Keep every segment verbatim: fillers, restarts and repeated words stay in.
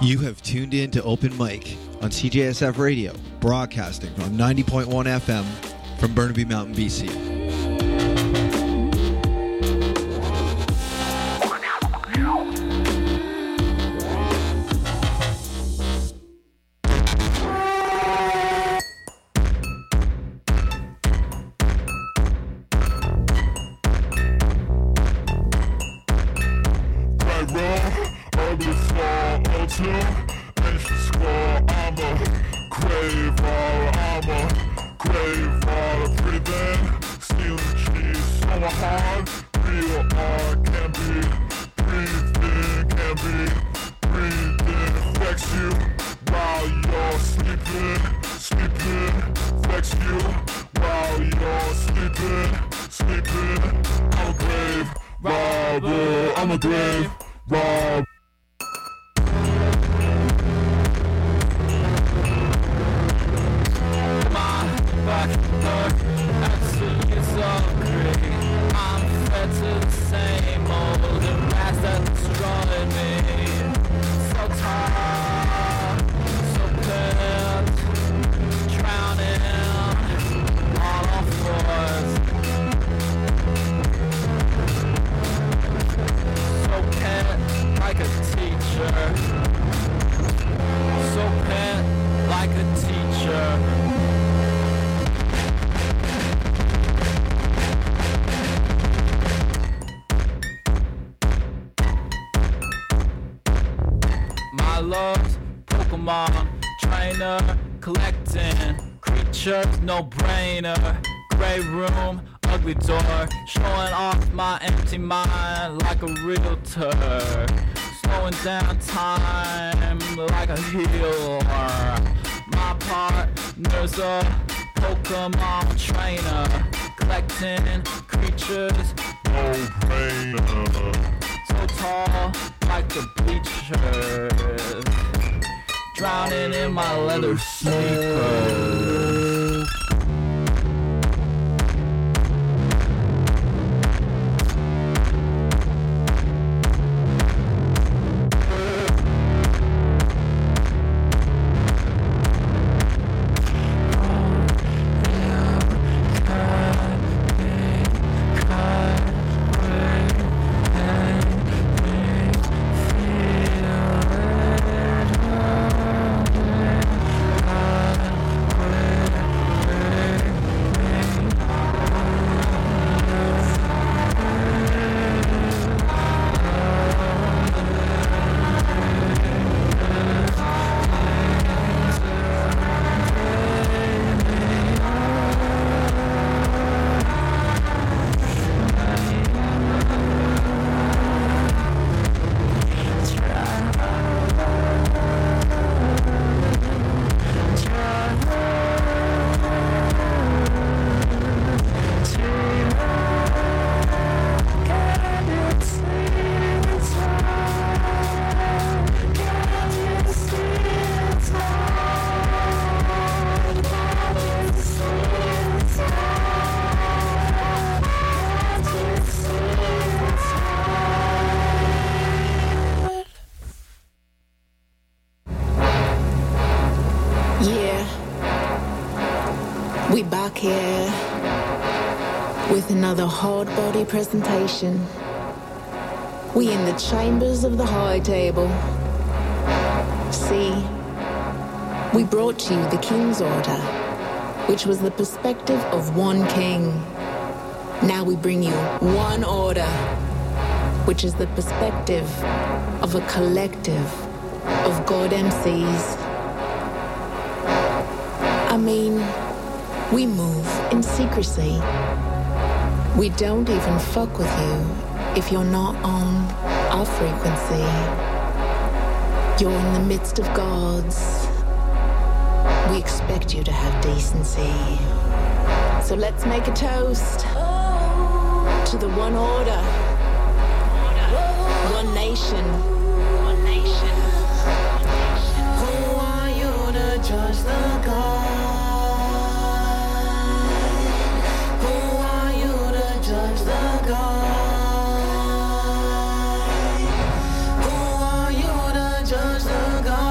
You have tuned in to Open Mic on C J S F Radio, broadcasting on ninety point one F M from Burnaby Mountain, B C. No brainer, gray room, ugly door, showing off my empty mind like a realtor, slowing down time like a healer. My partner's a Pokemon trainer, collecting creatures, no brainer, so tall like the bleachers, drowning in my leather sneakers. Here with another hard body presentation. We in the chambers of the high table. See, we brought you the King's Order, which was the perspective of one king. Now we bring you one order, which is the perspective of a collective of God M Cs. I mean, we move in secrecy. We don't even fuck with you if you're not on our frequency. You're in the midst of gods. We expect you to have decency. So let's make a toast to the one order, one nation. One nation. Who are you to judge the gods? Judge the God.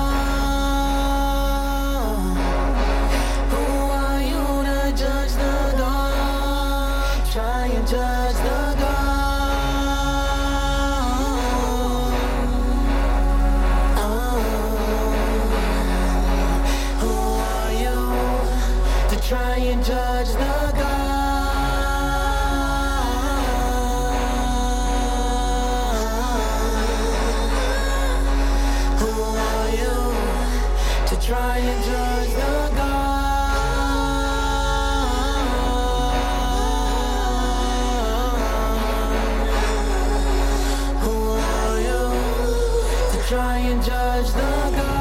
touch the gun.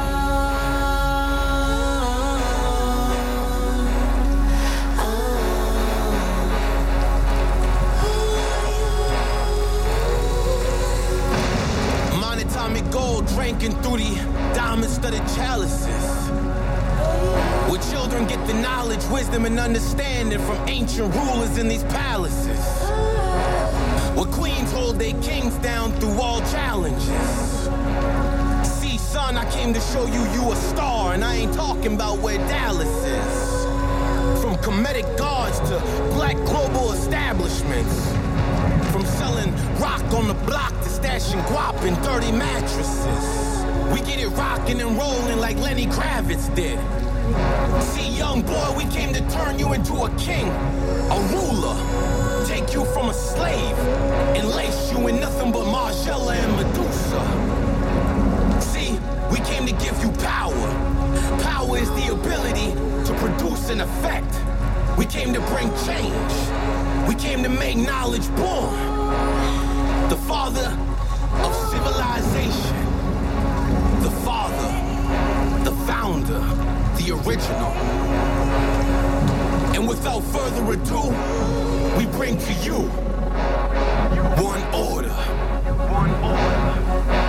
Monatomic gold drinking through the diamond-studded chalices, where children get the knowledge, wisdom, and understanding from ancient rulers in these palaces, where queens hold their kings down through all challenges. See, son, I came to show you you a star, and I ain't talking about where Dallas is. From comedic guards to black global establishments, from selling rock on the block to stashing guap in dirty mattresses. We get it rocking and rolling like Lenny Kravitz did. See, young boy, we came to turn you into a king, a ruler, take you from a slave, and lace you in nothing but Margiela and Medusa. See, we came to give you power. Power is the ability to produce an effect. We came to bring change. We came to make knowledge born. The father of civilization. The father, the founder, the original. And without further ado, we bring to you one order. One order.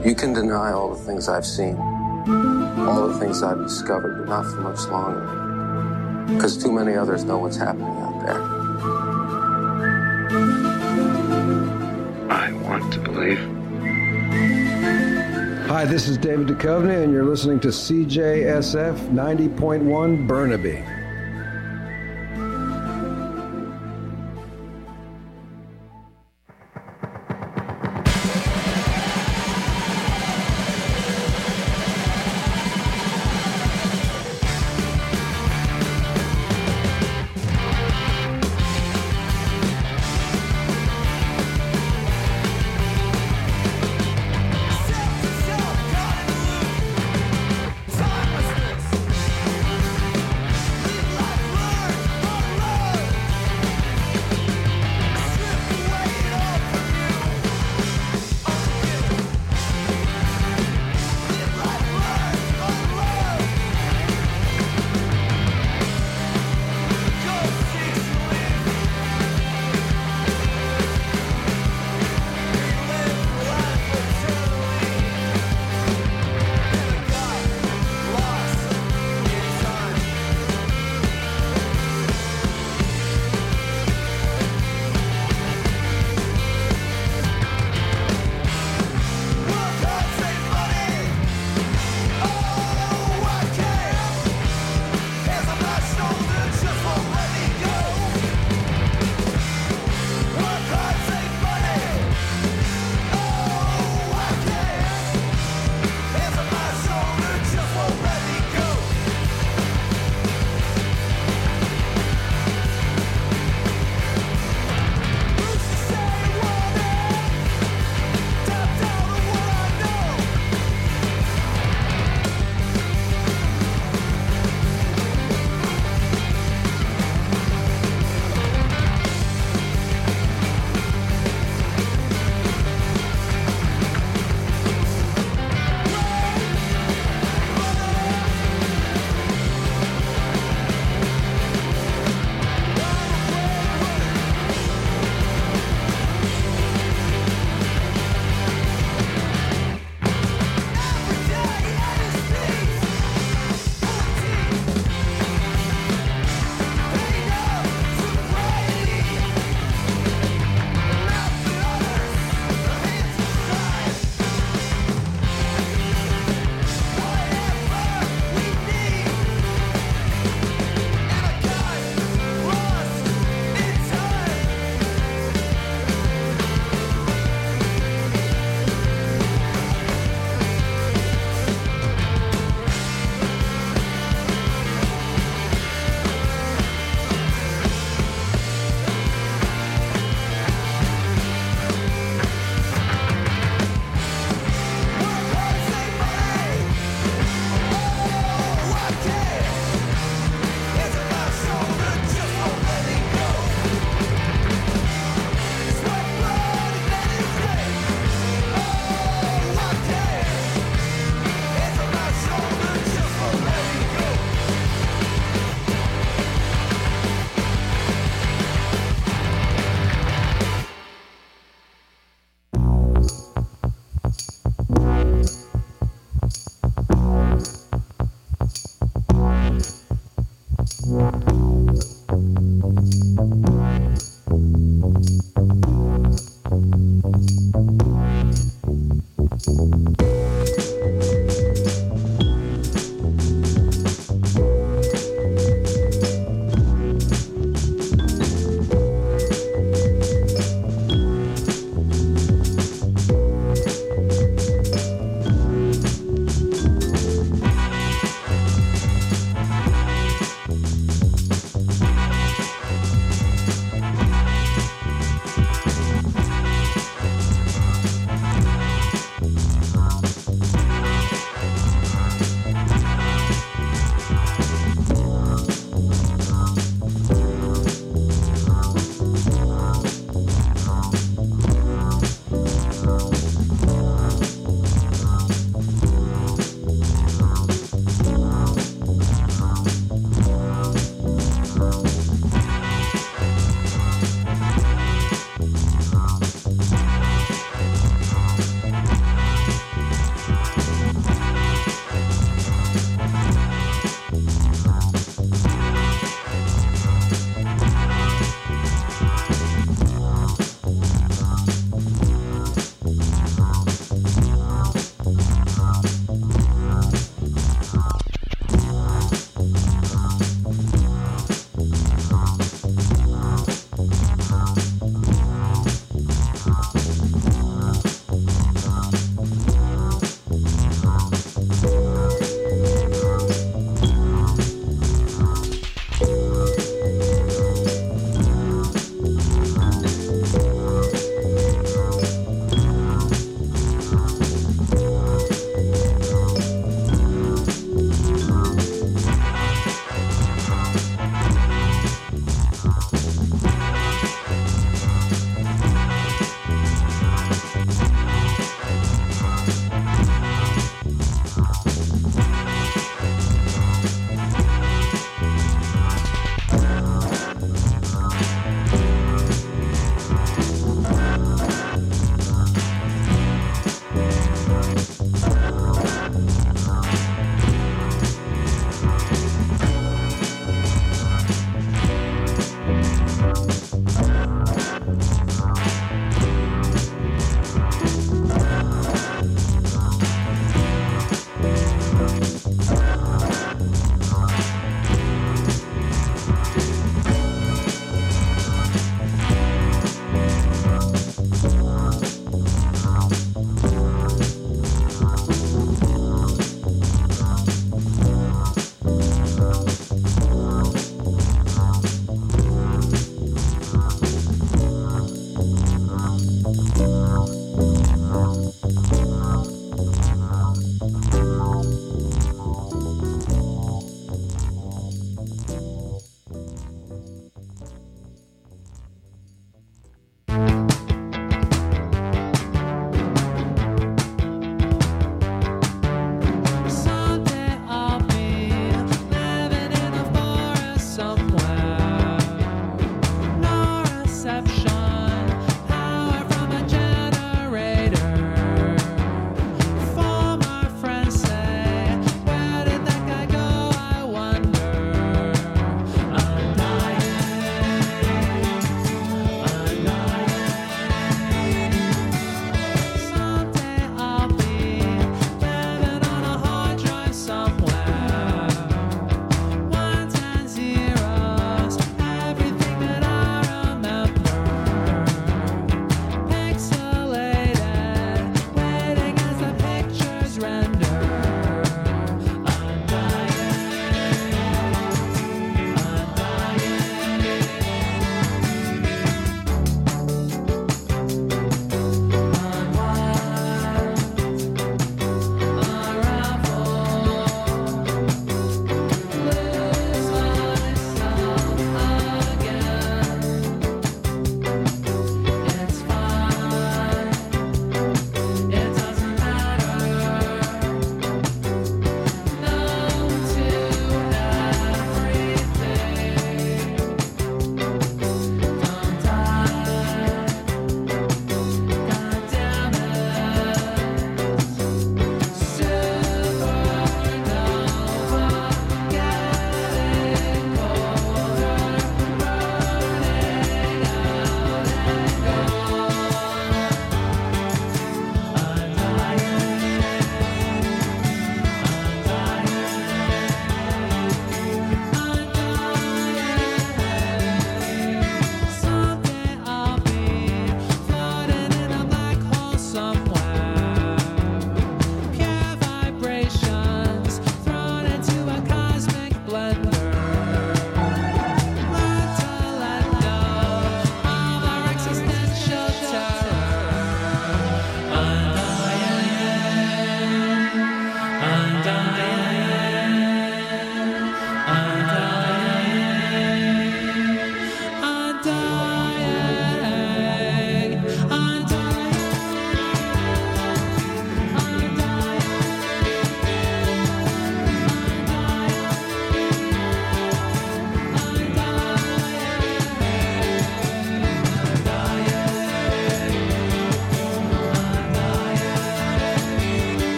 You can deny all the things I've seen, all the things I've discovered, but not for much longer. Because too many others know what's happening out there. I want to believe. Hi, this is David Duchovny, and you're listening to C J S F ninety point one Burnaby.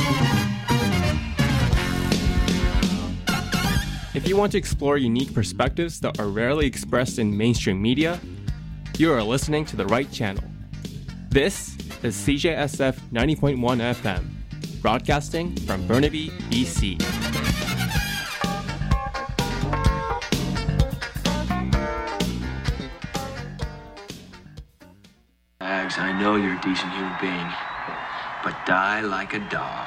If you want to explore unique perspectives that are rarely expressed in mainstream media, you are listening to the right channel. This is C J S F ninety point one F M, broadcasting from Burnaby, B C. Ags, I know you're a decent human being, but die like a dog.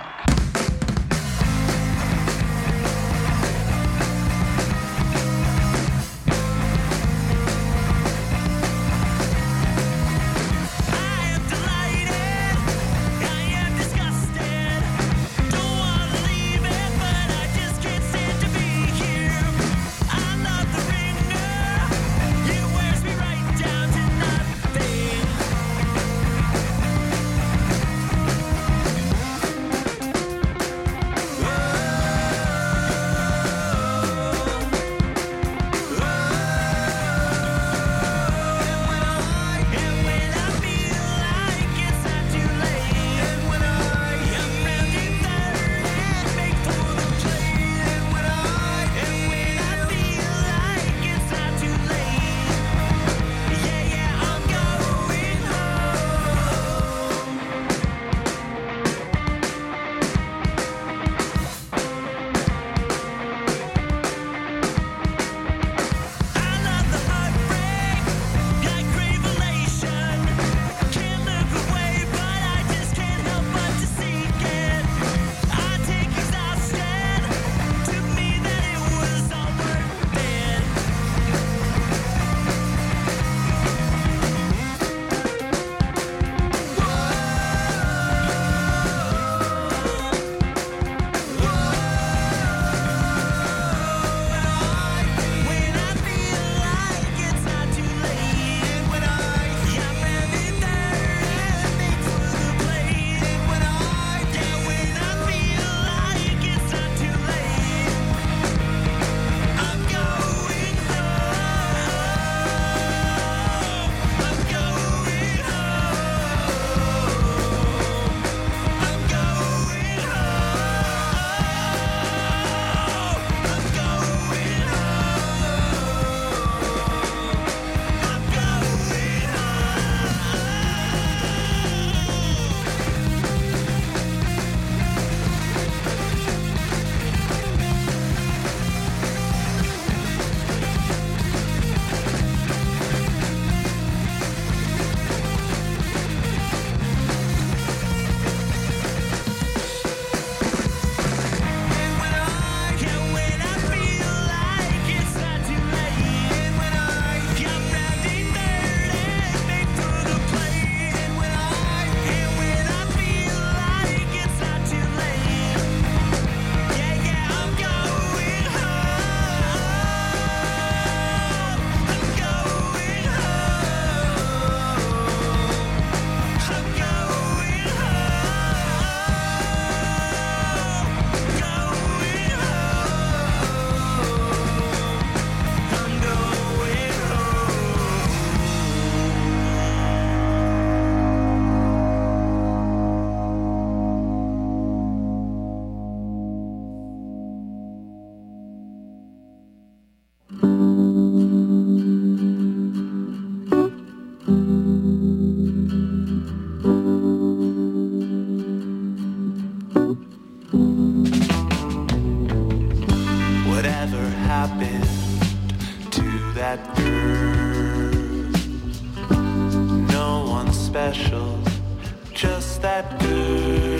special, just that good.